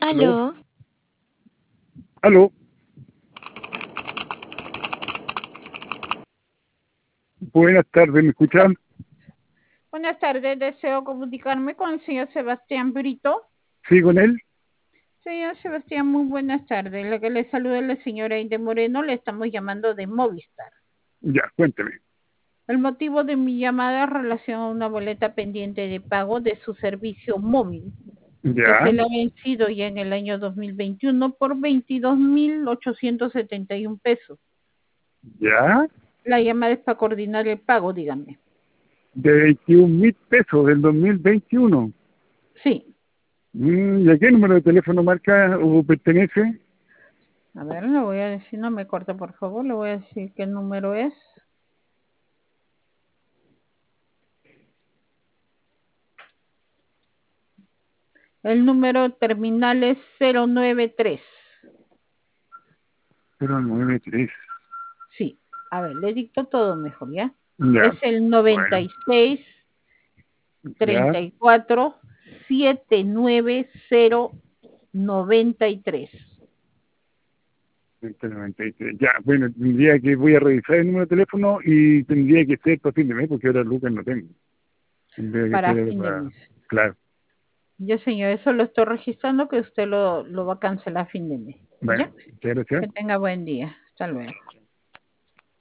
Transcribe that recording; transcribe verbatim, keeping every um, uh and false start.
Aló, Aló, aló, buenas tardes, ¿me escuchan? Buenas tardes, deseo comunicarme con el señor Sebastián Brito. ¿Sí con él? Señor Sebastián, muy buenas tardes. La que le saluda es la señora Inde Moreno, le estamos llamando de Movistar. Ya, cuénteme. El motivo de mi llamada es relación a una boleta pendiente de pago de su servicio móvil, que Ya, se le ha vencido ya en el año dos mil veintiuno por veintidós mil ochocientos setenta y un pesos. ya, La llamada es para coordinar el pago, dígame. de veintiún mil pesos del dos mil veintiuno. Sí. Mm, ¿Y a qué número de teléfono marca o pertenece? A ver, le voy a decir, no me corte por favor, le voy a decir qué número es. El número terminal es cero nueve tres. cero nueve tres. Sí. A ver, le dicto todo mejor, ¿ya? Ya, Es el noventa bueno, y seis ya, treinta y cuatro setenta y nueve cero noventa y tres. ciento noventa y tres. Ya, bueno, tendría que, voy a revisar el número de teléfono y tendría que ser para fin de mes porque ahora Lucas no tengo. Tendría que Para ser fin de para, mes. claro. Ya, señor, eso lo estoy registrando que usted lo, lo va a cancelar a fin de mes. Bueno, ¿Ya? muchas gracias. Que tenga buen día. Hasta luego.